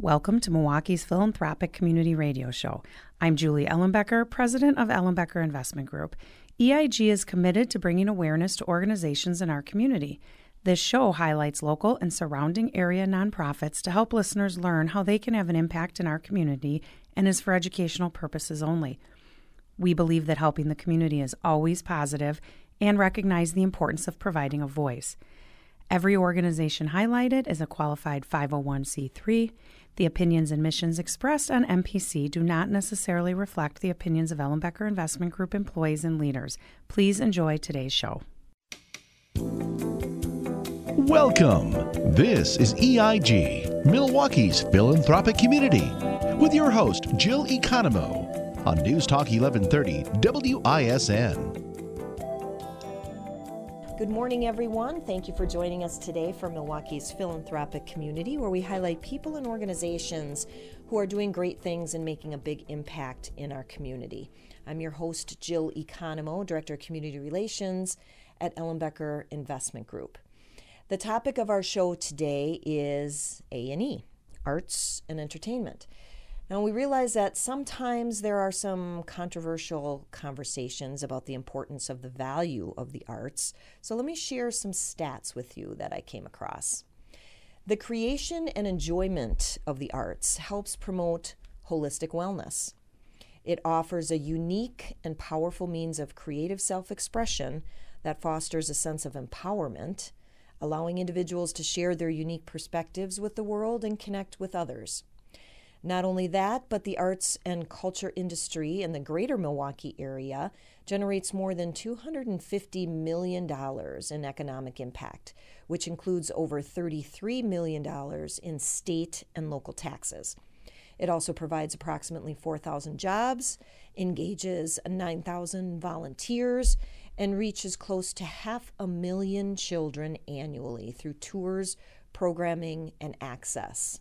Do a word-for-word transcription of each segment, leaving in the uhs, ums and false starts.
Welcome to Milwaukee's Philanthropic Community Radio Show. I'm Julie Ellenbecker, president of Ellenbecker Investment Group. E I G is committed to bringing awareness to organizations in our community. This show highlights local and surrounding area nonprofits to help listeners learn how they can have an impact in our community and is for educational purposes only. We believe that helping the community is always positive and recognize the importance of providing a voice. Every organization highlighted is a qualified five oh one c three. The opinions and missions expressed on M P C do not necessarily reflect the opinions of Ellenbecker Investment Group employees and leaders. Please enjoy today's show. Welcome. This is E I G, Milwaukee's Philanthropic Community, with your host, Jill Economou, on News Talk eleven thirty W I S N. Good morning, everyone. Thank you for joining us today for Milwaukee's Philanthropic Community, where we highlight people and organizations who are doing great things and making a big impact in our community. I'm your host, Jill Economou, Director of Community Relations at Ellenbecker Investment Group. The topic of our show today is A and E, Arts and Entertainment. Now, we realize that sometimes there are some controversial conversations about the importance of the value of the arts. So let me share some stats with you that I came across. The creation and enjoyment of the arts helps promote holistic wellness. It offers a unique and powerful means of creative self-expression that fosters a sense of empowerment, allowing individuals to share their unique perspectives with the world and connect with others. Not only that, but the arts and culture industry in the greater Milwaukee area generates more than two hundred fifty million dollars in economic impact, which includes over thirty-three million dollars in state and local taxes. It also provides approximately four thousand jobs, engages nine thousand volunteers, and reaches close to half a million children annually through tours, programming, and access.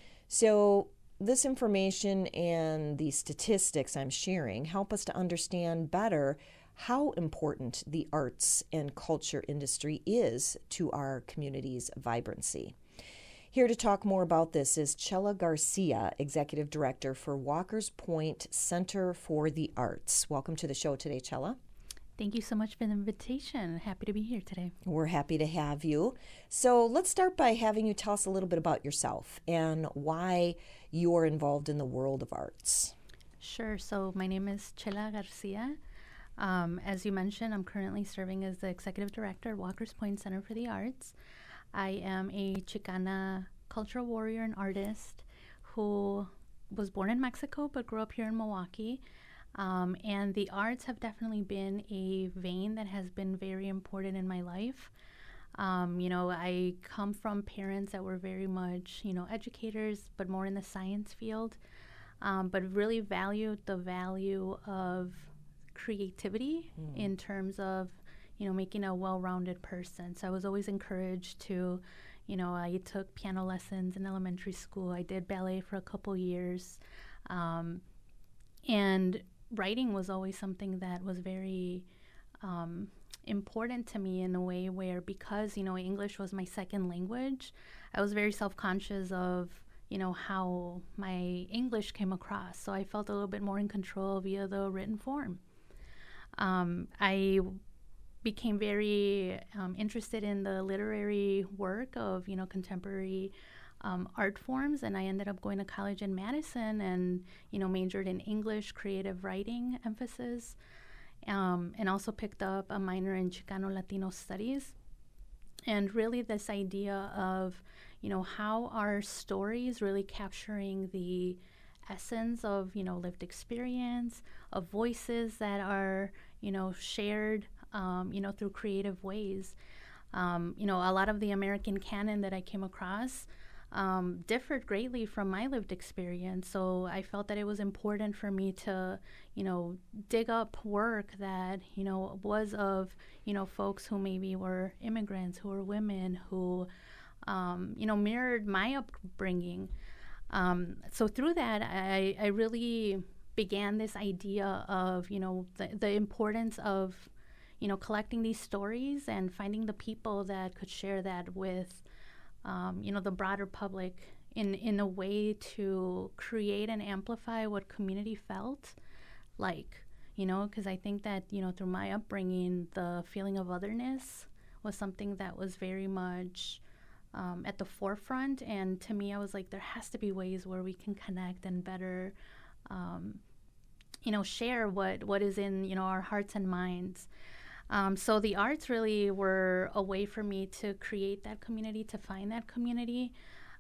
So, this information and the statistics I'm sharing help us to understand better how important the arts and culture industry is to our community's vibrancy. Here to talk more about this is Chela Garcia, Executive Director for Walker's Point Center for the Arts. Welcome to the show today, Chela. Thank you so much for the invitation. Happy to be here today. We're happy to have you. So let's start by having you tell us a little bit about yourself and why you're involved in the world of arts. Sure. So my name is Chela Garcia. Um, as you mentioned, I'm currently serving as the Executive Director at Walker's Point Center for the Arts. I am a Chicana cultural warrior and artist who was born in Mexico but grew up here in Milwaukee. Um, and the arts have definitely been a vein that has been very important in my life. Um, you know, I come from parents that were very much, you know, educators, but more in the science field, um, but really valued the value of creativity mm. in terms of, you know, making a well-rounded person. So I was always encouraged to, you know, I took piano lessons in elementary school. I did ballet for a couple years. Um, and writing was always something that was very um, important to me in a way where, because, you know, English was my second language, I was very self-conscious of, you know, how my English came across. So I felt a little bit more in control via the written form. Um, I became very um, interested in the literary work of, you know, contemporary Um, art forms, and I ended up going to college in Madison and, you know, majored in English, creative writing emphasis, um, and also picked up a minor in Chicano Latino studies. And really this idea of, you know, how are stories really capturing the essence of, you know, lived experience, of voices that are, you know, shared, um, you know, through creative ways. Um, you know, a lot of the American canon that I came across Um, differed greatly from my lived experience. So I felt that it was important for me to, you know, dig up work that, you know, was of, you know, folks who maybe were immigrants, who were women, who, um, you know, mirrored my upbringing. Um, so through that, I, I really began this idea of, you know, the, the importance of, you know, collecting these stories and finding the people that could share that with Um, you know, the broader public in, in a way to create and amplify what community felt like, you know, because I think that, you know, through my upbringing, the feeling of otherness was something that was very much um, at the forefront. And to me, I was like, there has to be ways where we can connect and better, um, you know, share what, what is in, you know, our hearts and minds. Um, so the arts really were a way for me to create that community, to find that community.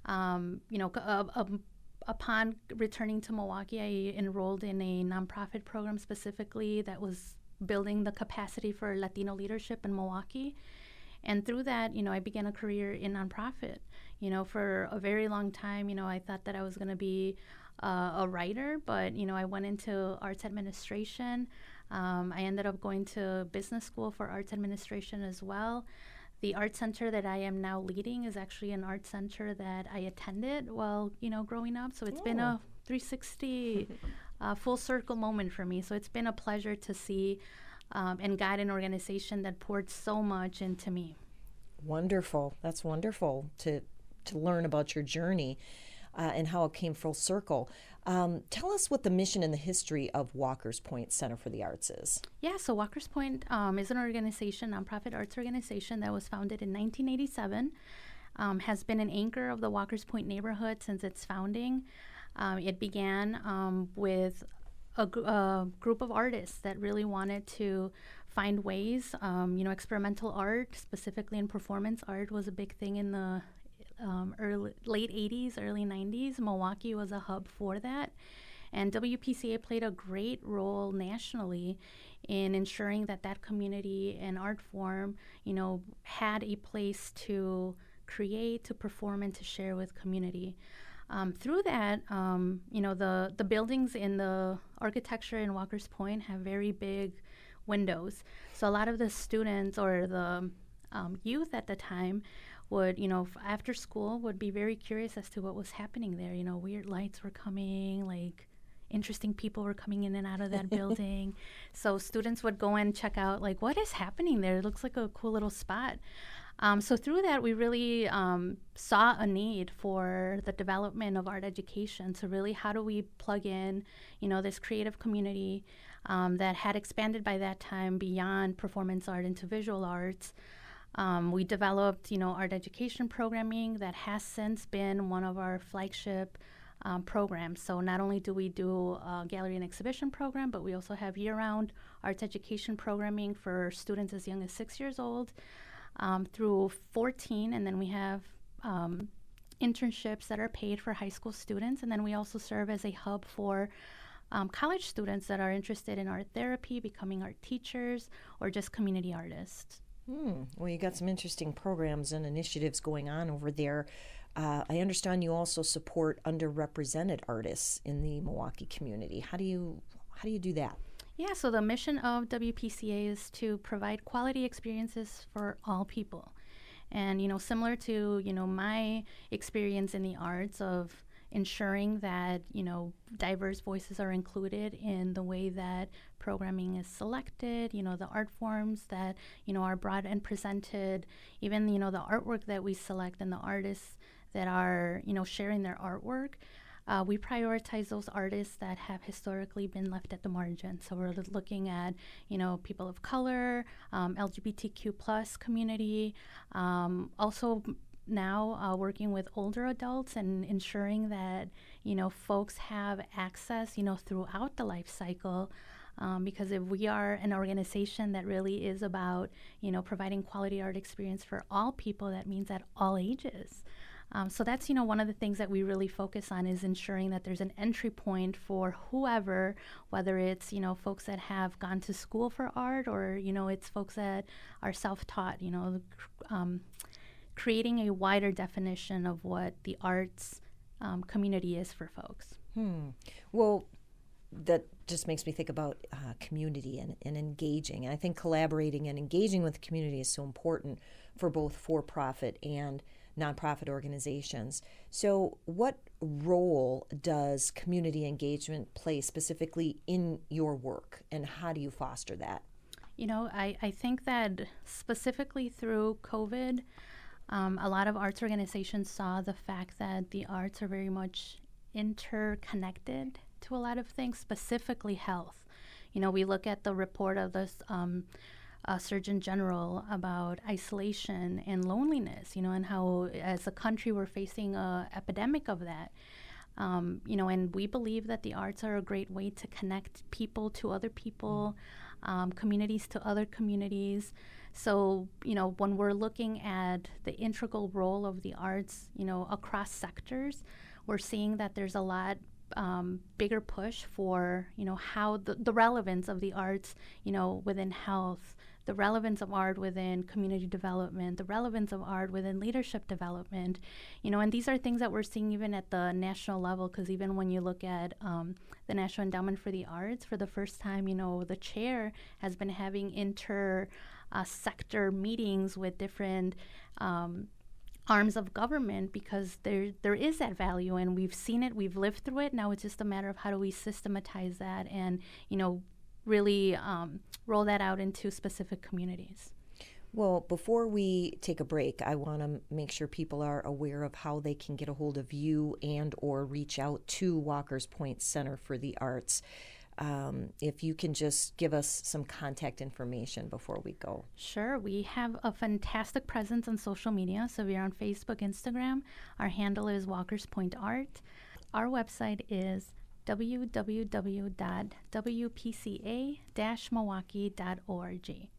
Um, you know, uh, uh, upon returning to Milwaukee, I enrolled in a nonprofit program specifically that was building the capacity for Latino leadership in Milwaukee. And through that, you know, I began a career in nonprofit. You know, for a very long time, you know, I thought that I was going to be uh, a writer, but, you know, I went into arts administration. Um, I ended up going to business school for arts administration as well. The art center that I am now leading is actually an art center that I attended while, you know, growing up. So it's oh. been a three sixty uh, full circle moment for me. So it's been a pleasure to see um, and guide an organization that poured so much into me. Wonderful. That's wonderful to to learn about your journey uh, and how it came full circle. Um, tell us what the mission and the history of Walker's Point Center for the Arts is. Yeah, so Walker's Point um, is an organization, nonprofit arts organization that was founded in nineteen eighty-seven, um, has been an anchor of the Walker's Point neighborhood since its founding. Um, it began um, with a, gr- a group of artists that really wanted to find ways, um, you know, experimental art, specifically in performance art, was a big thing in the Um, early, late eighties, early nineties. Milwaukee was a hub for that. And W P C A played a great role nationally in ensuring that that community and art form, you know, had a place to create, to perform, and to share with community. Um, through that, um, you know, the, the buildings in the architecture in Walker's Point have very big windows. So a lot of the students or the um, youth at the time would, you know, f- after school would be very curious as to what was happening there. You know, weird lights were coming, like interesting people were coming in and out of that building. So students would go and check out, like, what is happening there? It looks like a cool little spot. Um, so through that, we really um, saw a need for the development of art education. So really, how do we plug in, you know, this creative community um, that had expanded by that time beyond performance art into visual arts. Um, we developed, you know, art education programming that has since been one of our flagship um, programs. So not only do we do a gallery and exhibition program, but we also have year-round arts education programming for students as young as six years old um, through fourteen, and then we have um, internships that are paid for high school students, and then we also serve as a hub for um, college students that are interested in art therapy, becoming art teachers, or just community artists. Hmm. Well, you got some interesting programs and initiatives going on over there. Uh, I understand you also support underrepresented artists in the Milwaukee community. How do you how do you do that? Yeah, so the mission of W P C A is to provide quality experiences for all people. And, you know, similar to, you know, my experience in the arts of ensuring that, you know, diverse voices are included in the way that programming is selected, you know, the art forms that, you know, are brought and presented, even, you know, the artwork that we select and the artists that are, you know, sharing their artwork. Uh, we prioritize those artists that have historically been left at the margin. So we're looking at, you know, people of color, um, L G B T Q plus community, um, also now uh, working with older adults and ensuring that, you know, folks have access, you know, throughout the life cycle. Um, because if we are an organization that really is about, you know, providing quality art experience for all people, that means at all ages. Um, so that's, you know, one of the things that we really focus on is ensuring that there's an entry point for whoever, whether it's, you know, folks that have gone to school for art or, you know, it's folks that are self-taught, you know, um, creating a wider definition of what the arts um, community is for folks. Hmm. Well, that just makes me think about uh, community and, and engaging. And I think collaborating and engaging with the community is so important for both for-profit and nonprofit organizations. So what role does community engagement play specifically in your work, and how do you foster that? You know, I, I think that specifically through COVID, Um, a lot of arts organizations saw the fact that the arts are very much interconnected to a lot of things, specifically health. You know, we look at the report of the um, uh, Surgeon General about isolation and loneliness, you know, and how as a country we're facing an epidemic of that. Um, you know, and we believe that the arts are a great way to connect people to other people, um, communities to other communities. So, you know, when we're looking at the integral role of the arts, you know, across sectors, we're seeing that there's a lot um, bigger push for, you know, how the, the relevance of the arts, you know, within health, the relevance of art within community development, the relevance of art within leadership development, you know, and these are things that we're seeing even at the national level, because even when you look at um, the National Endowment for the Arts, for the first time, you know, the chair has been having inter uh, sector meetings with different um, arms of government, because there there is that value, and we've seen it, we've lived through it. Now it's just a matter of how do we systematize that and, you know, really um, roll that out into specific communities. Well, before we take a break, I want to make sure people are aware of how they can get a hold of you and or reach out to Walker's Point Center for the Arts. Um, if you can just give us some contact information before we go. Sure. We have a fantastic presence on social media. So we're on Facebook, Instagram. Our handle is Walker's Point Art. Our website is w w w dot w p c a dash milwaukee dot org.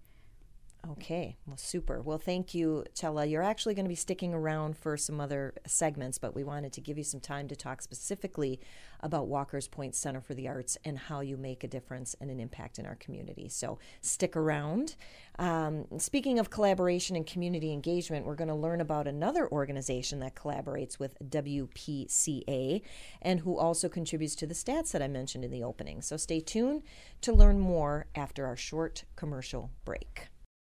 Okay, well, super. Well, thank you, Chela. You're actually going to be sticking around for some other segments, but we wanted to give you some time to talk specifically about Walker's Point Center for the Arts and how you make a difference and an impact in our community. So stick around. Um, speaking of collaboration and community engagement, we're going to learn about another organization that collaborates with W P C A and who also contributes to the stats that I mentioned in the opening. So stay tuned to learn more after our short commercial break.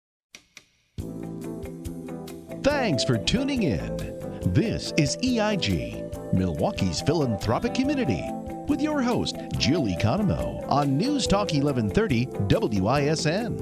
Thanks for tuning in. This is E I G, Milwaukee's philanthropic community, with your host, Jill Economou, on News Talk eleven thirty W I S N.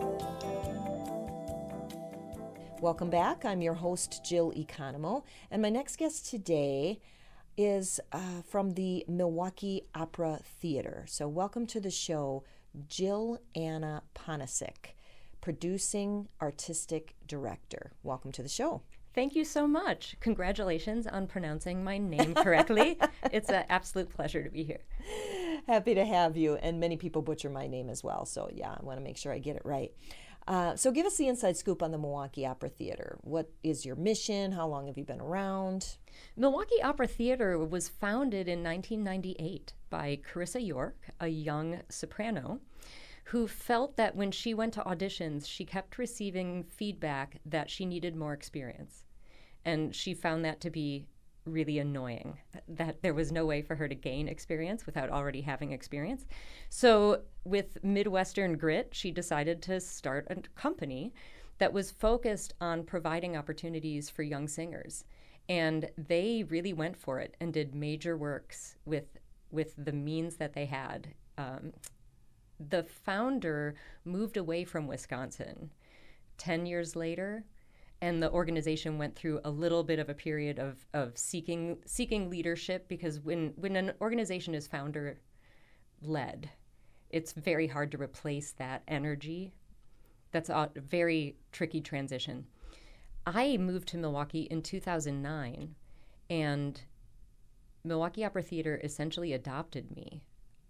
Welcome back. I'm your host, Jill Economou, and my next guest today is uh, from the Milwaukee Opera Theater. So welcome to the show, Jill Anna Ponasik, Producing Artistic Director. Welcome to the show. Thank you so much. Congratulations on pronouncing my name correctly. It's an absolute pleasure to be here. Happy to have you. And many people butcher my name as well. So yeah, I want to make sure I get it right. Uh, so give us the inside scoop on the Milwaukee Opera Theater. What is your mission? How long have you been around? Milwaukee Opera Theater was founded in nineteen ninety-eight by Carissa York, a young soprano, who felt that when she went to auditions, she kept receiving feedback that she needed more experience. And she found that to be really annoying, that there was no way for her to gain experience without already having experience. So with Midwestern Grit, she decided to start a company that was focused on providing opportunities for young singers. And they really went for it and did major works with, with the means that they had. Um, The founder moved away from Wisconsin ten years later, and the organization went through a little bit of a period of, of seeking seeking leadership, because when, when an organization is founder-led, it's very hard to replace that energy. That's a very tricky transition. I moved to Milwaukee in two thousand nine, and Milwaukee Opera Theater essentially adopted me.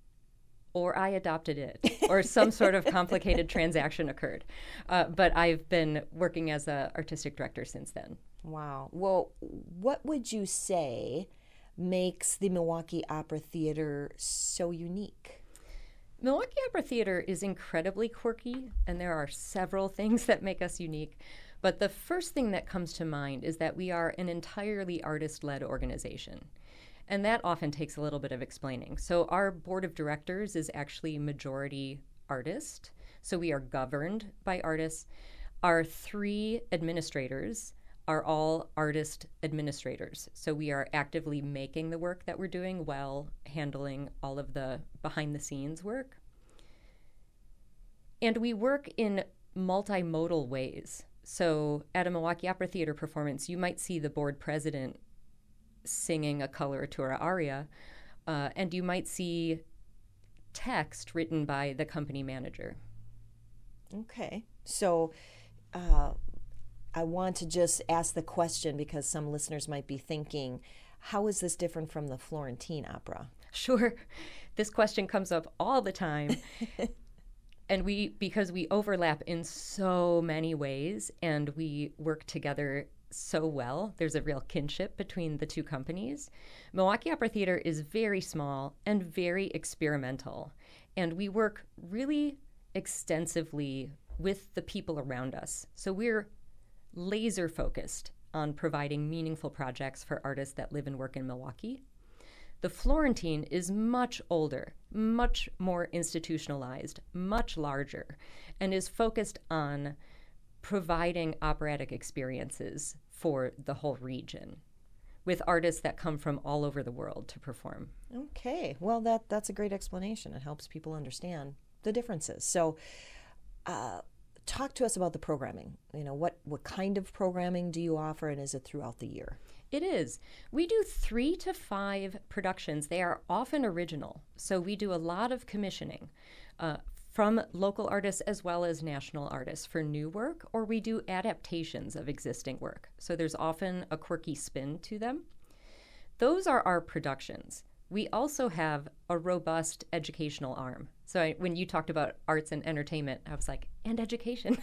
Or I adopted it, or some sort of complicated transaction occurred. Uh, but I've been working as an artistic director since then. Wow. Well, what would you say makes the Milwaukee Opera Theater so unique? Milwaukee Opera Theater is incredibly quirky, and there are several things that make us unique. But the first thing that comes to mind is that we are an entirely artist-led organization. And that often takes a little bit of explaining. So our board of directors is actually majority artist. So we are governed by artists. Our three administrators are all artist administrators. So we are actively making the work that we're doing while handling all of the behind the scenes work. And we work in multimodal ways. So at a Milwaukee Opera Theater performance, you might see the board president singing a coloratura aria, uh, and you might see text written by the company manager. Okay. So uh, I want to just ask the question because some listeners might be thinking, how is this different from the Florentine opera? Sure. This question comes up all the time. And we, because we overlap in so many ways and we work together so well, there's a real kinship between the two companies. Milwaukee Opera Theater is very small and very experimental. And we work really extensively with the people around us. So we're laser focused on providing meaningful projects for artists that live and work in Milwaukee. The Florentine is much older, much more institutionalized, much larger, and is focused on providing operatic experiences for the whole region with artists that come from all over the world to perform. Okay. Well, that that's a great explanation. It helps people understand the differences. So uh, talk to us about the programming. You know, what, what kind of programming do you offer, and is it throughout the year? It is. We do three to five productions. They are often original. So we do a lot of commissioning uh, from local artists as well as national artists for new work, or we do adaptations of existing work. So there's often a quirky spin to them. Those are our productions. We also have a robust educational arm. So I, when you talked about arts and entertainment, I was like, and education.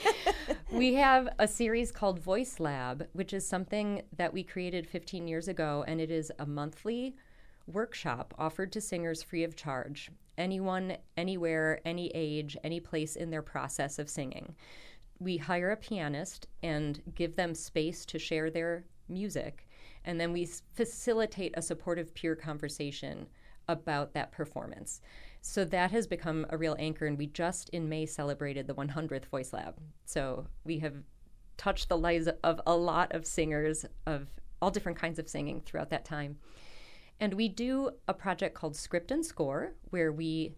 We have a series called Voice Lab, which is something that we created fifteen years ago, and it is a monthly workshop offered to singers free of charge. Anyone, anywhere, any age, any place in their process of singing. We hire a pianist and give them space to share their music, and then we facilitate a supportive peer conversation about that performance. So that has become a real anchor, and we just in May celebrated the one hundredth Voice Lab. So we have touched the lives of a lot of singers of all different kinds of singing throughout that time. And we do a project called Script and Score, where we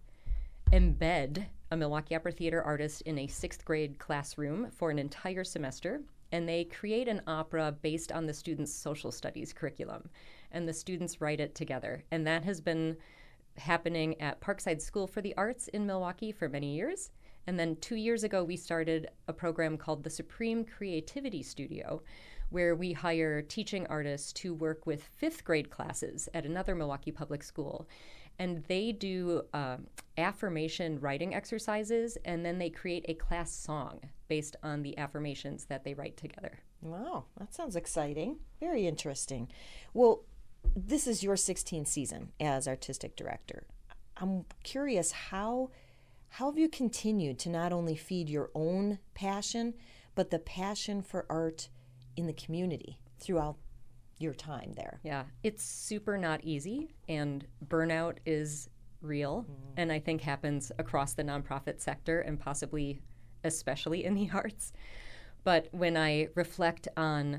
embed a Milwaukee Opera Theater artist in a sixth grade classroom for an entire semester, and they create an opera based on the students' social studies curriculum, and the students write it together. And that has been happening at Parkside School for the Arts in Milwaukee for many years. And then two years ago, we started a program called the Supreme Creativity Studio, where we hire teaching artists to work with fifth grade classes at another Milwaukee public school. And they do uh, affirmation writing exercises, and then they create a class song based on the affirmations that they write together. Wow, that sounds exciting. Very interesting. Well, this is your sixteenth season as artistic director. I'm curious, how how have you continued to not only feed your own passion, but the passion for art in the community throughout your time there? Yeah, it's super not easy, and burnout is real, mm. and I think happens across the nonprofit sector and possibly especially in the arts. But when I reflect on,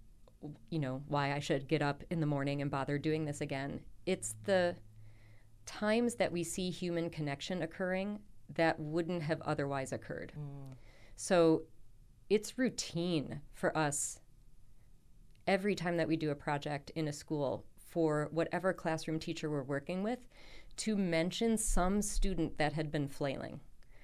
you know, why I should get up in the morning and bother doing this again, it's the times that we see human connection occurring that wouldn't have otherwise occurred. Mm. So it's routine for us every time that we do a project in a school for whatever classroom teacher we're working with to mention some student that had been flailing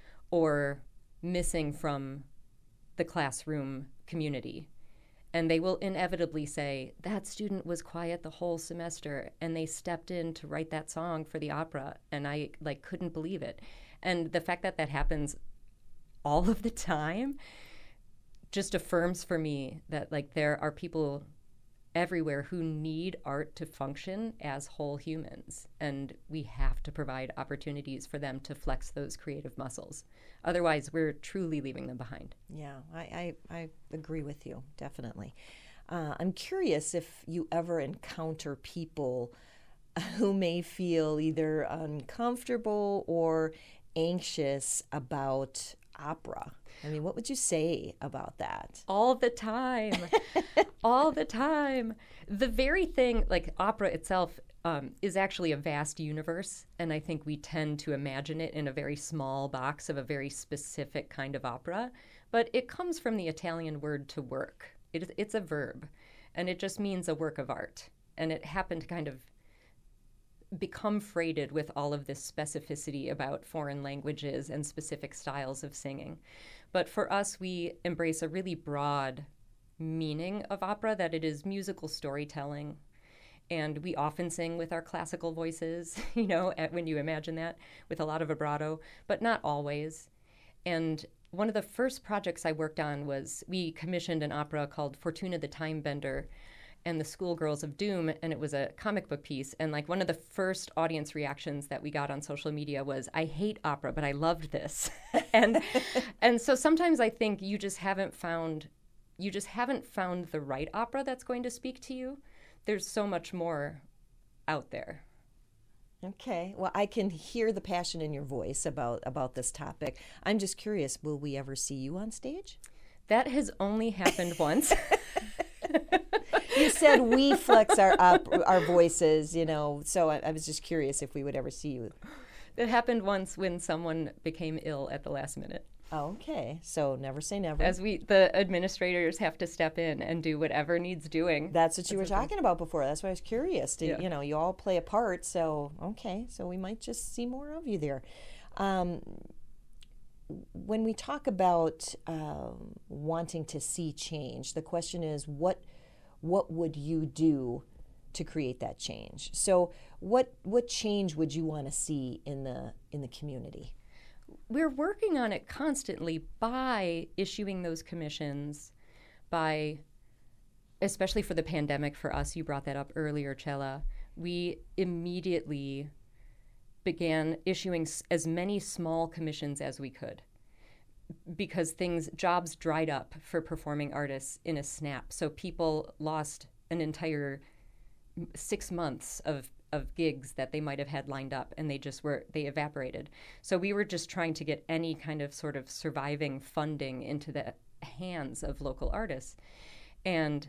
or missing from the classroom community. And they will inevitably say, that student was quiet the whole semester and they stepped in to write that song for the opera, and I like couldn't believe it. And the fact that that happens all of the time just affirms for me that like there are people everywhere who need art to function as whole humans, and we have to provide opportunities for them to flex those creative muscles. Otherwise, we're truly leaving them behind. Yeah, I, I, I agree with you, definitely. Uh, I'm curious if you ever encounter people who may feel either uncomfortable or anxious about opera. I mean, what would you say about that? All the time. All the time. The very thing, like opera itself, um, is actually a vast universe, and I think we tend to imagine it in a very small box of a very specific kind of opera. but it comes from the Italian word to work. It is, it's a verb, and it just means a work of art. And it happened to kind of become freighted with all of this specificity about foreign languages and specific styles of singing. But for us, we embrace a really broad meaning of opera, that it is musical storytelling. And we often sing with our classical voices, you know, at, when you imagine that, with a lot of vibrato, but not always. And one of the first projects I worked on was we commissioned an opera called Fortuna the Time Bender and the Schoolgirls of Doom, and it was a comic book piece. And like one of the first audience reactions that we got on social media was, I hate opera, but I loved this. and and so sometimes I think you just haven't found you just haven't found the right opera that's going to speak to you. There's so much more out there. Okay. Well, I can hear the passion in your voice about, about this topic. I'm just curious, will we ever see you on stage? That has only happened once. You said we flex our up, our voices, you know, so I, I was just curious if we would ever see you. It happened once when someone became ill at the last minute. Okay, so never say never. As we, the administrators have to step in and do whatever needs doing. That's what you were talking about before. That's why I was curious. To, Yeah. You know, you all play a part, so okay, so we might just see more of you there. Um, when we talk about um, wanting to see change, the question is, what what would you do to create that change? So, what what change would you want to see in the in the community? We're working on it constantly by issuing those commissions, by, especially for the pandemic for us, you brought that up earlier, Chela, we immediately began issuing s- as many small commissions as we could, because things, jobs dried up for performing artists in a snap. So people lost an entire six months of of gigs that they might have had lined up, and they just were, they evaporated. So we were just trying to get any kind of sort of surviving funding into the hands of local artists. And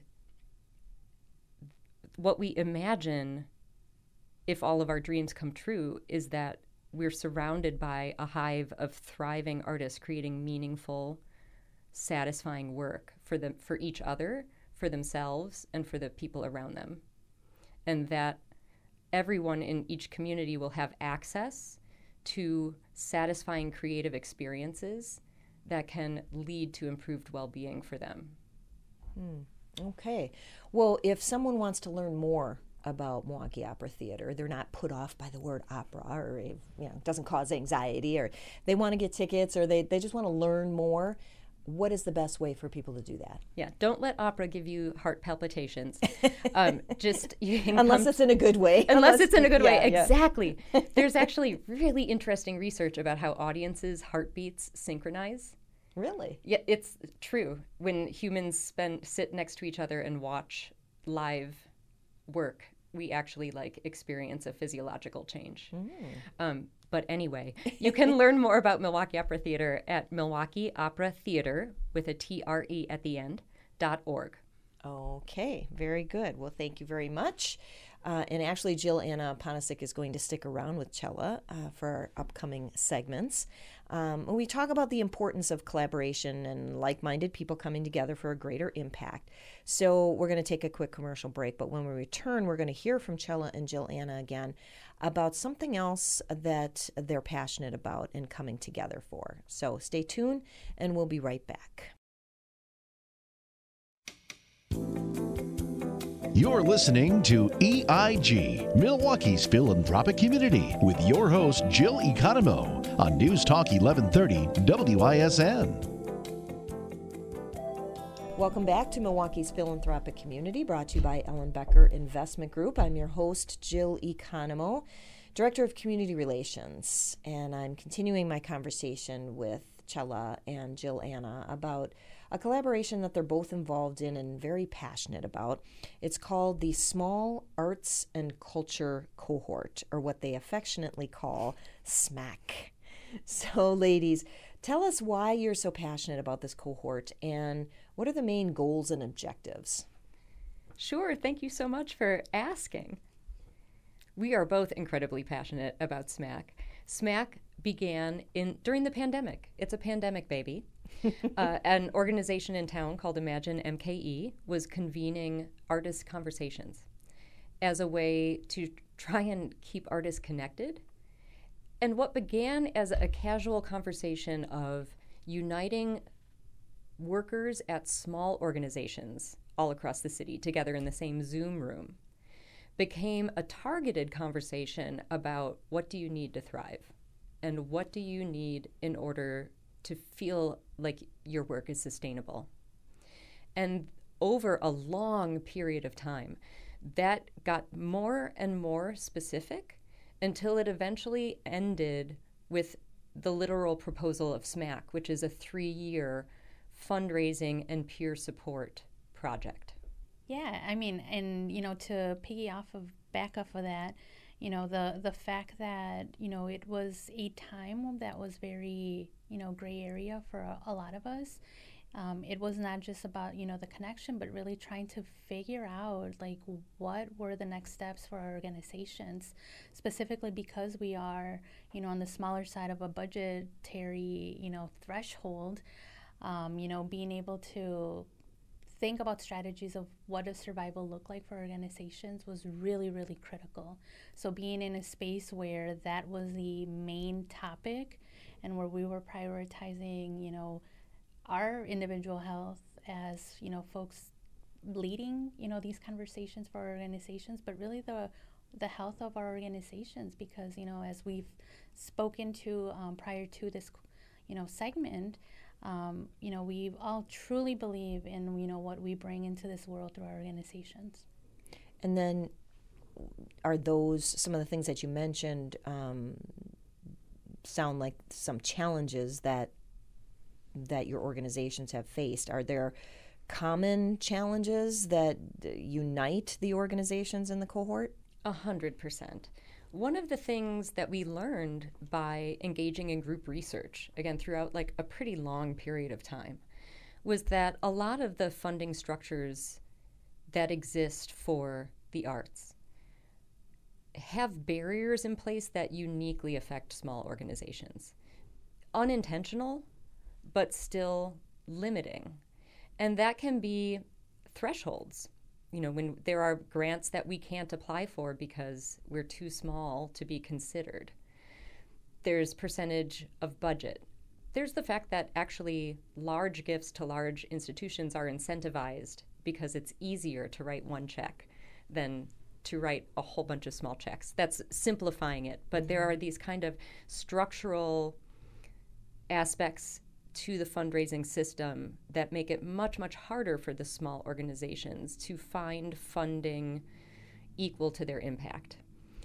what we imagine, if all of our dreams come true, is that we're surrounded by a hive of thriving artists creating meaningful, satisfying work for them, for each other, for themselves, and for the people around them. And that everyone in each community will have access to satisfying creative experiences that can lead to improved well-being for them. Hmm. Okay. Well, if someone wants to learn more about Milwaukee Opera Theater, they're not put off by the word opera, or you know, it doesn't cause anxiety, or they want to get tickets, or they, they just want to learn more, what is the best way for people to do that? Yeah, don't let opera give you heart palpitations. Um, just you can Unless come- it's in a good way. Unless, Unless- it's in a good yeah, way, yeah. exactly. There's actually really interesting research about how audiences' heartbeats synchronize. Really? Yeah, it's true. When humans spend sit next to each other and watch live work, we actually like experience a physiological change. Mm. Um, but anyway, you can learn more about Milwaukee Opera Theater at Milwaukee Opera Theater with a T R E at the end, dot org. Okay, very good. Well, thank you very much. Uh, and actually, Jill Anna Panasic is going to stick around with Chela uh, for our upcoming segments. Um, when we talk about the importance of collaboration and like-minded people coming together for a greater impact. So we're going to take a quick commercial break, but when we return, we're going to hear from Chela and Jill Anna again about something else that they're passionate about and coming together for. So stay tuned, and we'll be right back. You're listening to E I G, Milwaukee's philanthropic community, with your host, Jill Economou, on News Talk eleven thirty W I S N. Welcome back to Milwaukee's philanthropic community, brought to you by Ellenbecker Investment Group. I'm your host, Jill Economou, Director of Community Relations, and I'm continuing my conversation with Chela and Jill Anna about a collaboration that they're both involved in and very passionate about. It's called the Small Arts and Culture Cohort, or what they affectionately call SMAC. So, ladies, tell us why you're so passionate about this cohort and what are the main goals and objectives? Sure, thank you so much for asking. We are both incredibly passionate about SMAC. SMAC began in during the pandemic. It's a pandemic baby. uh, an organization in town called Imagine M K E was convening artist conversations as a way to try and keep artists connected. And what began as a casual conversation of uniting workers at small organizations all across the city together in the same Zoom room became a targeted conversation about what do you need to thrive and what do you need in order to feel like your work is sustainable. And over a long period of time, that got more and more specific until it eventually ended with the literal proposal of SMAC, which is a three-year fundraising and peer support project. Yeah, I mean, and, you know, to piggy off of, back off of that, you know, the, the fact that, you know, it was a time that was very, you know, gray area for a, a lot of us. Um, it was not just about, you know, the connection, but really trying to figure out, like, what were the next steps for our organizations, specifically because we are, you know, on the smaller side of a budgetary, you know, threshold, um, you know, being able to think about strategies of what does survival look like for organizations was really, really critical. So being in a space where that was the main topic and where we were prioritizing, you know, our individual health as, you know, folks leading, you know, these conversations for our organizations, but really the the health of our organizations, because, you know, as we've spoken to um, prior to this, you know, segment, um, you know, we all truly believe in, you know, what we bring into this world through our organizations. And then are those, some of the things that you mentioned um, sound like some challenges that that your organizations have faced? Are there common challenges that unite the organizations in the cohort? A hundred percent. One of the things that we learned by engaging in group research, again, throughout like a pretty long period of time, was that a lot of the funding structures that exist for the arts have barriers in place that uniquely affect small organizations. Unintentional, but still limiting. And that can be thresholds. You know, when there are grants that we can't apply for because we're too small to be considered. There's percentage of budget. There's the fact that actually large gifts to large institutions are incentivized because it's easier to write one check than to write a whole bunch of small checks. That's simplifying it. But there are these kind of structural aspects to the fundraising system that make it much, much harder for the small organizations to find funding equal to their impact.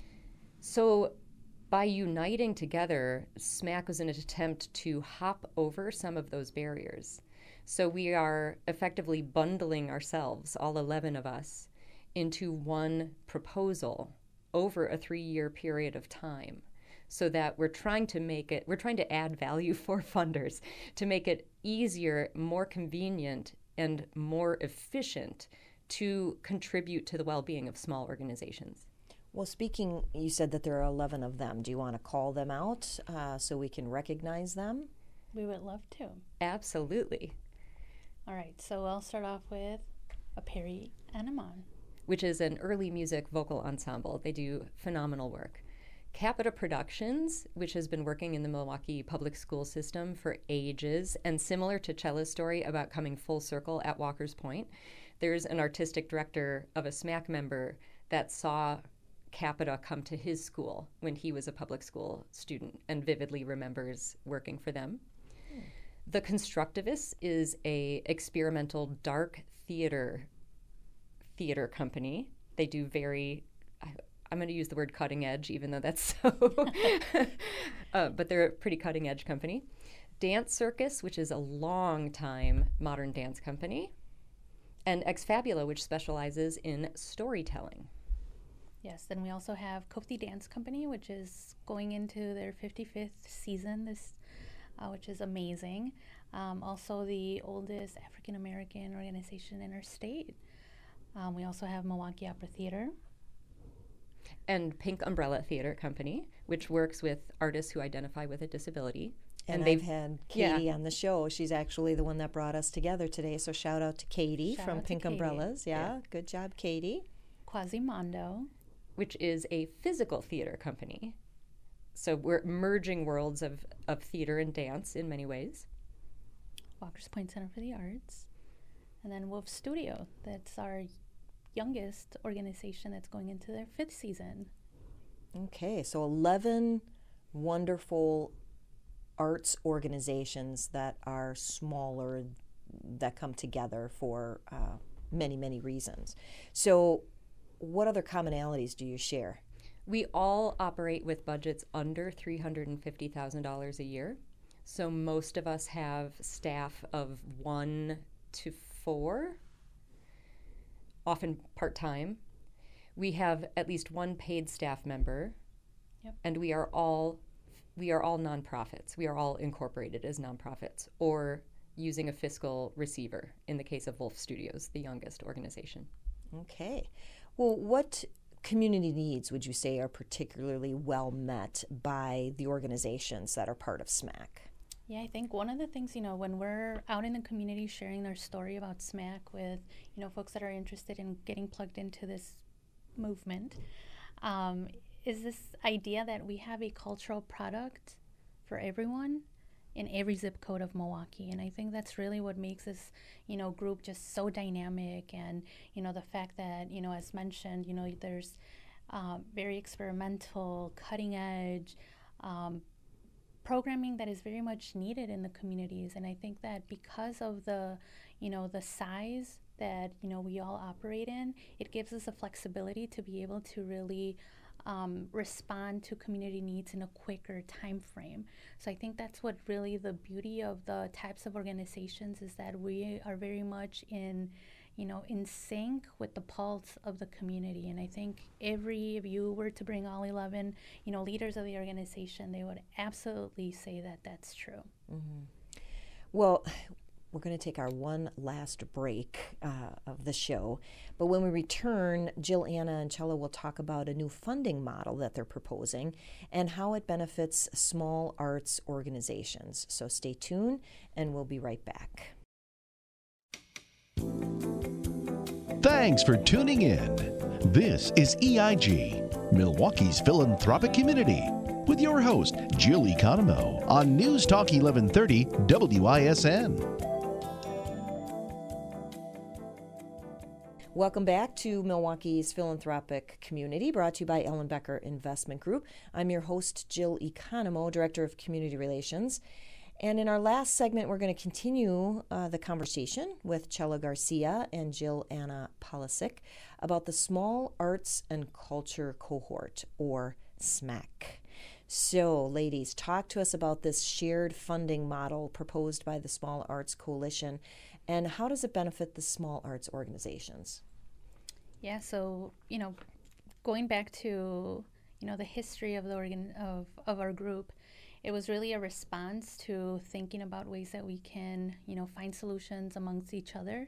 So by uniting together, SMAC was an attempt to hop over some of those barriers. So we are effectively bundling ourselves, all eleven of us, into one proposal over a three-year period of time, so that we're trying to make it, we're trying to add value for funders to make it easier, more convenient, and more efficient to contribute to the well-being of small organizations. Well, speaking, you said that there are eleven of them. Do you want to call them out uh, so we can recognize them? We would love to. Absolutely. All right, so I'll start off with Aperi Anamon, which is an early music vocal ensemble. They do phenomenal work. Capita Productions, which has been working in the Milwaukee public school system for ages, and similar to Chella's story about coming full circle at Walker's Point, there's an artistic director of a SMAC member that saw Capita come to his school when he was a public school student and vividly remembers working for them. Mm. The Constructivists is a experimental dark theater theater company. They do very, I, I'm going to use the word cutting edge, even though that's so, uh, but they're a pretty cutting edge company. Dance Circus, which is a long time modern dance company, and Ex Fabula, which specializes in storytelling. Yes, then we also have Kofti Dance Company, which is going into their fifty-fifth season, this, uh, which is amazing. Um, also the oldest African-American organization in our state. Um, we also have Milwaukee Opera Theater. And Pink Umbrella Theater Company, which works with artists who identify with a disability. And, and I've had Katie yeah. on the show. She's actually the one that brought us together today. So shout out to Katie shout from Pink Umbrellas. Yeah, yeah, good job, Katie. Quasimondo, which is a physical theater company. So we're merging worlds of, of theater and dance in many ways. Walker's Point Center for the Arts. And then Wolf Studio. That's our youngest organization that's going into their fifth season. Okay, so eleven wonderful arts organizations that are smaller, that come together for uh, many, many reasons. So what other commonalities do you share? We all operate with budgets under three hundred fifty thousand dollars a year. So most of us have staff of one to four, often part-time. We have at least one paid staff member, yep. and we are all we are all nonprofits. We are all incorporated as nonprofits or using a fiscal receiver in the case of Wolf Studios, the youngest organization. Okay. Well, what community needs would you say are particularly well met by the organizations that are part of SMAC? Yeah, I think one of the things, you know, when we're out in the community sharing our story about SMAC with, you know, folks that are interested in getting plugged into this movement, um, is this idea that we have a cultural product for everyone in every zip code of Milwaukee. And I think that's really what makes this, you know, group just so dynamic. And, you know, the fact that, you know, as mentioned, you know, there's uh, very experimental, cutting edge um, programming that is very much needed in the communities. And I think that because of the, you know, the size that, you know, we all operate in, it gives us a flexibility to be able to really um, respond to community needs in a quicker time frame. So I think that's what really the beauty of the types of organizations is, that we are very much in, you know, in sync with the pulse of the community. And I think every, if you were to bring all eleven, you know, leaders of the organization, they would absolutely say that that's true. Mm-hmm. Well, we're going to take our one last break uh, of the show. But when we return, Jill, Anna, and Chella will talk about a new funding model that they're proposing and how it benefits small arts organizations. So stay tuned, and we'll be right back. Thanks for tuning in. This is E I G, Milwaukee's philanthropic community, with your host, Jill Economou, on News Talk eleven thirty W I S N. Welcome back to Milwaukee's philanthropic community, brought to you by Ellenbecker Investment Group. I'm your host, Jill Economou, Director of Community Relations. And in our last segment, we're going to continue uh, the conversation with Chella Garcia and Jill Anna Polisic about the Small Arts and Culture Cohort, or SMAC. So, ladies, talk to us about this shared funding model proposed by the Small Arts Coalition, and how does it benefit the small arts organizations? Yeah, so, you know, going back to, you know, the history of the organ of, of our group, it was really a response to thinking about ways that we can, you know, find solutions amongst each other.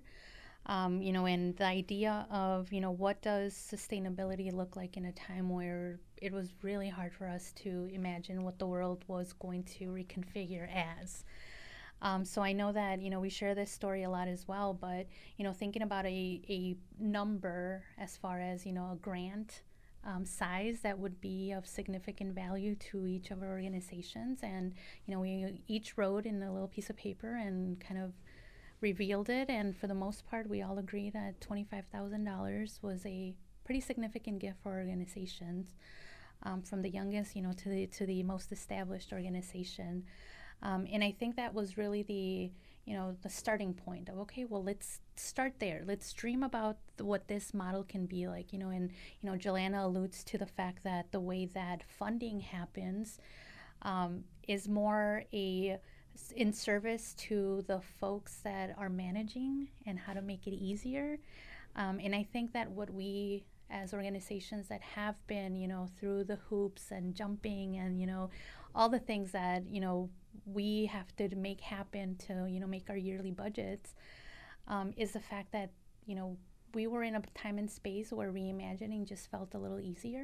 Um, you know, and the idea of, you know, what does sustainability look like in a time where it was really hard for us to imagine what the world was going to reconfigure as. Um, so I know that, you know, we share this story a lot as well, but, you know, thinking about a, a number as far as, you know, a grant um, size that would be of significant value to each of our organizations. And, you know, we each wrote in a little piece of paper and kind of revealed it. And for the most part, we all agree that twenty-five thousand dollars was a pretty significant gift for organizations, um, from the youngest, you know, to the, to the most established organization. Um, and I think that was really the, you know, the starting point of, okay, well, let's start there. Let's dream about the, what this model can be like, you know, and, you know, Joanna alludes to the fact that the way that funding happens um, is more a, in service to the folks that are managing and how to make it easier. Um, and I think that what we, as organizations that have been, you know, through the hoops and jumping and, you know, all the things that, you know, we have to make happen to, you know, make our yearly budgets, um, is the fact that, you know, we were in a time and space where reimagining just felt a little easier.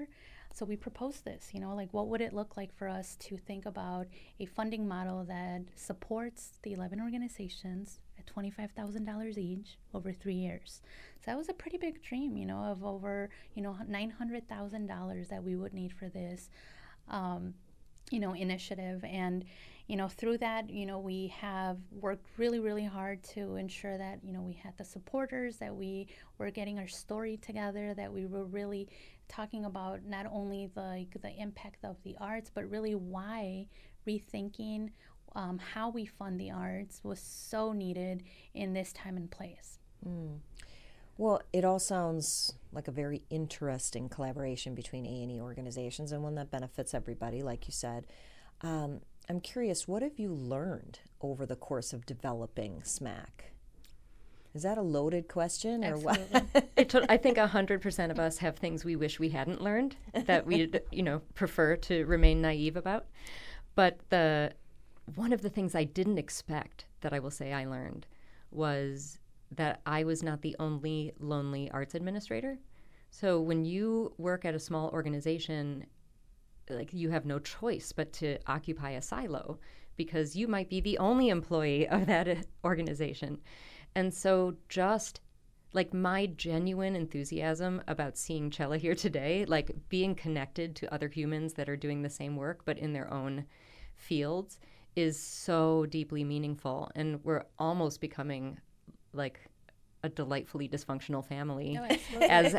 So we proposed this, you know, like what would it look like for us to think about a funding model that supports the eleven organizations at twenty-five thousand dollars each over three years. So that was a pretty big dream, you know, of over, you know, nine hundred thousand dollars that we would need for this, um, you know, initiative. And, you know, through that, you know, we have worked really, really hard to ensure that, you know, we had the supporters, that we were getting our story together, that we were really talking about not only the, like, the impact of the arts, but really why rethinking um, how we fund the arts was so needed in this time and place. Mm. Well, it all sounds like a very interesting collaboration between A and E organizations, and one that benefits everybody, like you said. Um, I'm curious, what have you learned over the course of developing SMAC? Is that a loaded question, or Absolutely. what? It to- I think one hundred percent of us have things we wish we hadn't learned that we'd, you know, prefer to remain naive about. But the one of the things I didn't expect that I will say I learned was that I was not the only lonely arts administrator. So when you work at a small organization, like, you have no choice but to occupy a silo because you might be the only employee of that organization. And so just like my genuine enthusiasm about seeing Chela here today, like being connected to other humans that are doing the same work but in their own fields, is so deeply meaningful. And we're almost becoming like a delightfully dysfunctional family Oh, as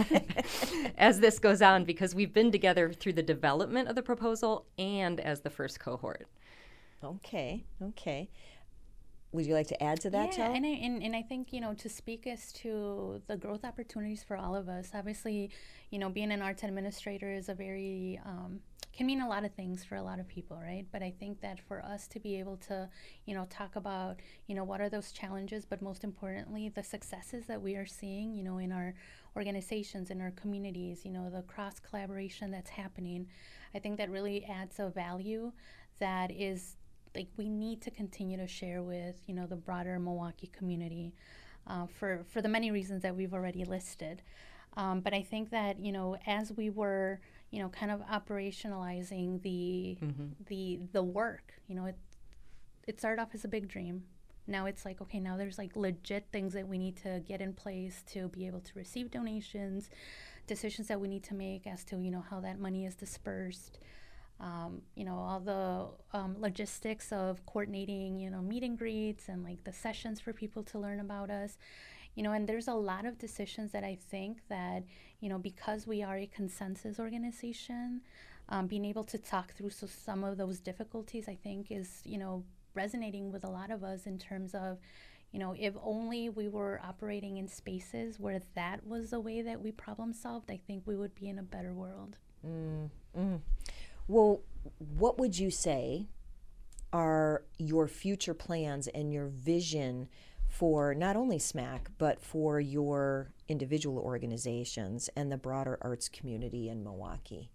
as this goes on, because we've been together through the development of the proposal and as the first cohort. Okay, okay. Would you like to add to that, yeah, Chela? and I, and, and I think, you know, to speak as to the growth opportunities for all of us, obviously, you know, being an arts administrator is a very, um, can mean a lot of things for a lot of people, right? But I think that for us to be able to, you know, talk about, you know, what are those challenges, but most importantly, the successes that we are seeing, you know, in our organizations, in our communities, you know, the cross collaboration that's happening, I think that really adds a value that is, like, we need to continue to share with, you know, the broader Milwaukee community uh, for, for the many reasons that we've already listed. Um, but I think that, you know, as we were, you know, kind of operationalizing the Mm-hmm. the the work, you know, it it started off as a big dream. Now it's like, okay, now there's like legit things that we need to get in place to be able to receive donations, decisions that we need to make as to, you know, how that money is dispersed. Um, you know, all the um, logistics of coordinating, you know, meet and greets and like the sessions for people to learn about us, you know, and there's a lot of decisions that I think that, you know, because we are a consensus organization, um, being able to talk through so some of those difficulties, I think is, you know, resonating with a lot of us in terms of, you know, if only we were operating in spaces where that was the way that we problem solved, I think we would be in a better world. Mm, mm. Well, what would you say are your future plans and your vision for not only SMAC, but for your individual organizations and the broader arts community in Milwaukee?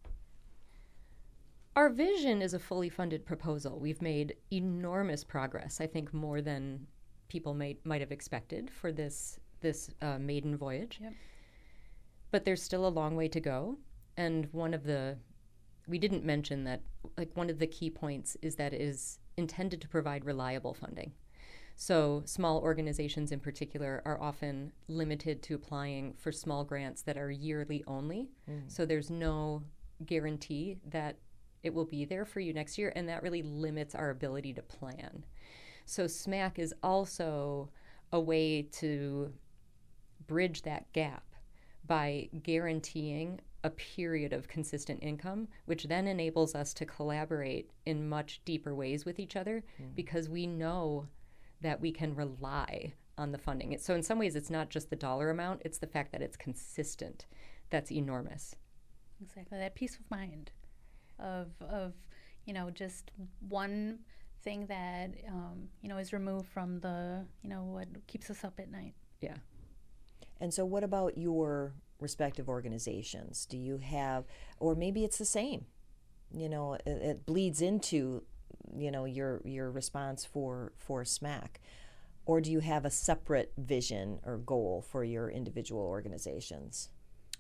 Our vision is a fully funded proposal. We've made enormous progress, I think more than people may, might have expected for this, this uh, maiden voyage. Yep. But there's still a long way to go. And one of the We didn't mention that, like, one of the key points is that it is intended to provide reliable funding. So small organizations in particular are often limited to applying for small grants that are yearly only. Mm. So there's no guarantee that it will be there for you next year, and that really limits our ability to plan. So SMAC is also a way to bridge that gap by guaranteeing a period of consistent income, which then enables us to collaborate in much deeper ways with each other, mm. because we know that we can rely on the funding. So in some ways, it's not just the dollar amount, it's the fact that it's consistent. That's enormous. Exactly, that peace of mind of, of you know, just one thing that, um, you know, is removed from the, you know, what keeps us up at night. Yeah. And so what about your respective organizations? Do you have, or maybe it's the same, you know, it, it bleeds into, you know, your your response for for SMAC, or do you have a separate vision or goal for your individual organizations?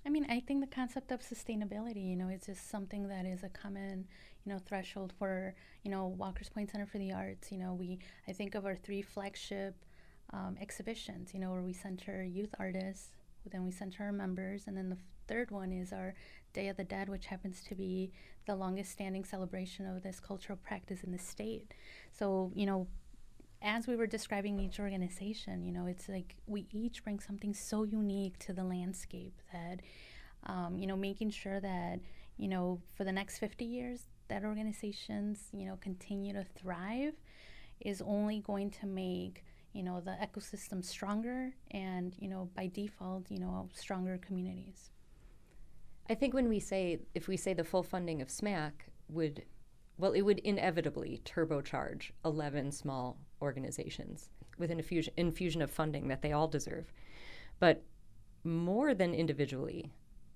I mean, I think the concept of sustainability, you know, it's just something that is a common, you know, threshold for, you know, Walker's Point Center for the Arts. You know, we, I think of our three flagship um, exhibitions, you know, where we center youth artists, then we center our members, and then the third one is our Day of the Dead, which happens to be the longest standing celebration of this cultural practice in the state. So, you know, as we were describing each organization, you know, it's like we each bring something so unique to the landscape that, um, you know, making sure that, you know, for the next fifty years, that organizations, you know, continue to thrive is only going to make, you know, the ecosystem stronger and, you know, by default, you know, stronger communities. I think when we say, if we say the full funding of SMAC would, well, it would inevitably turbocharge eleven small organizations with an infusion, infusion of funding that they all deserve. But more than individually,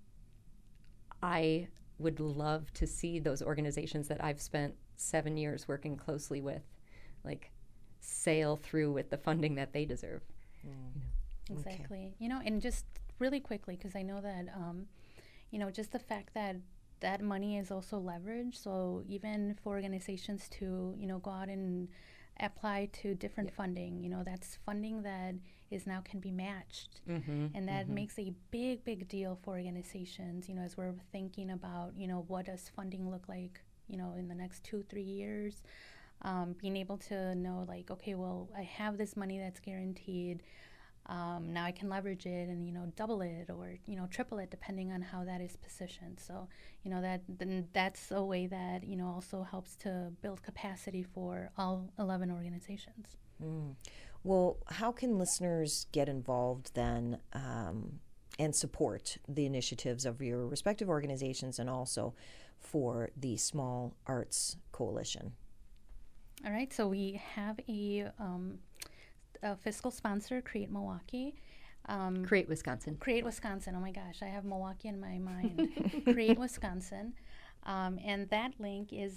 I would love to see those organizations that I've spent seven years working closely with, like, sail through with the funding that they deserve. Mm. You know. Exactly. Okay. You know, and just really quickly, because I know that, um, you know, just the fact that that money is also leveraged. So even for organizations to, you know, go out and apply to different yep. funding, you know, that's funding that is now can be matched. Mm-hmm, and that mm-hmm. makes a big, big deal for organizations, you know, as we're thinking about, you know, what does funding look like, you know, in the next two, three years. Um, being able to know, like, okay, well, I have this money that's guaranteed. Um, now I can leverage it and, you know, double it or, you know, triple it depending on how that is positioned. So, you know, that then that's a way that, you know, also helps to build capacity for all eleven organizations. Mm. Well, how can listeners get involved then um, and support the initiatives of your respective organizations and also for the Small Arts Coalition? All right, so we have a, um, a fiscal sponsor, Create Milwaukee. Um, Create Wisconsin. Create Wisconsin. Oh my gosh, I have Milwaukee in my mind. Create Wisconsin. Um, and that link is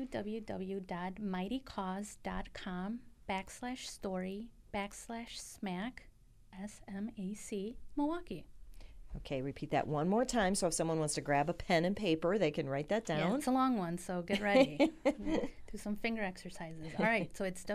www.mightycause.com backslash story backslash smack, S M A C, Milwaukee. Okay, repeat that one more time. So if someone wants to grab a pen and paper, they can write that down. Yeah, it's a long one, so get ready. Do some finger exercises. All right, so it's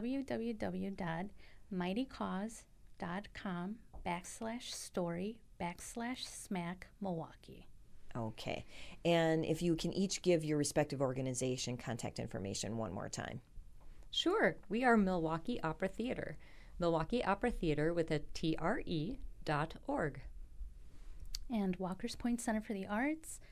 www.mightycause.com backslash story backslash smack Milwaukee. Okay, and if you can each give your respective organization contact information one more time. Sure. We are Milwaukee Opera Theater. Milwaukee Opera Theater with a T R E dot org. And Walker's Point Center for the Arts,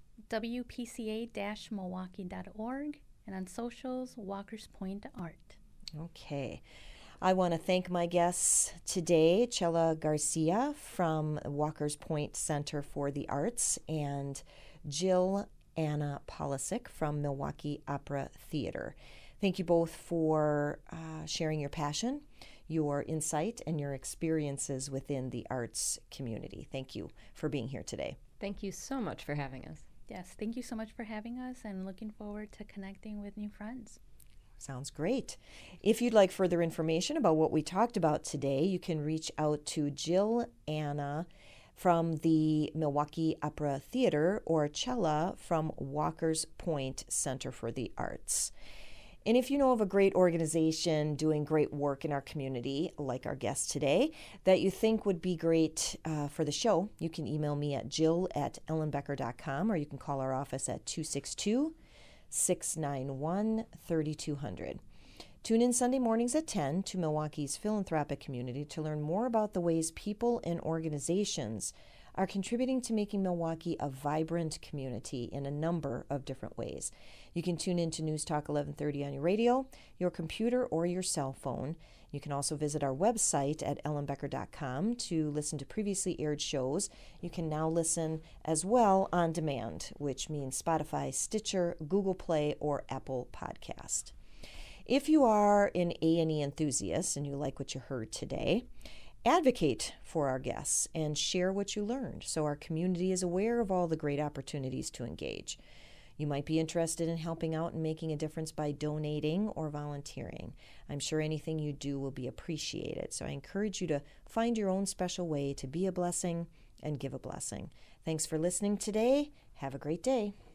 W P C A Milwaukee dot org, and on socials, Walker's Point Art. Okay. I want to thank my guests today, Chela Garcia from Walker's Point Center for the Arts and Jill Anna Polisic from Milwaukee Opera Theater. Thank you both for uh, sharing your passion, your insight, and your experiences within the arts community. Thank you for being here today. Thank you so much for having us. Yes, thank you so much for having us and looking forward to connecting with new friends. Sounds great. If you'd like further information about what we talked about today, you can reach out to Jill Anna from the Milwaukee Opera Theater or Chela from Walker's Point Center for the Arts. And if you know of a great organization doing great work in our community, like our guest today, that you think would be great uh, for the show, you can email me at jill at ellenbecker dot com or you can call our office at two six two, six nine one, three two zero zero. Tune in Sunday mornings at ten to Milwaukee's philanthropic community to learn more about the ways people and organizations are contributing to making Milwaukee a vibrant community in a number of different ways. You can tune in to News Talk eleven thirty on your radio, your computer, or your cell phone. You can also visit our website at ellen becker dot com to listen to previously aired shows. You can now listen as well on demand, which means Spotify, Stitcher, Google Play, or Apple Podcast. If you are an A and E enthusiast and you like what you heard today, advocate for our guests and share what you learned so our community is aware of all the great opportunities to engage. You might be interested in helping out and making a difference by donating or volunteering. I'm sure anything you do will be appreciated, so I encourage you to find your own special way to be a blessing and give a blessing. Thanks for listening today. Have a great day.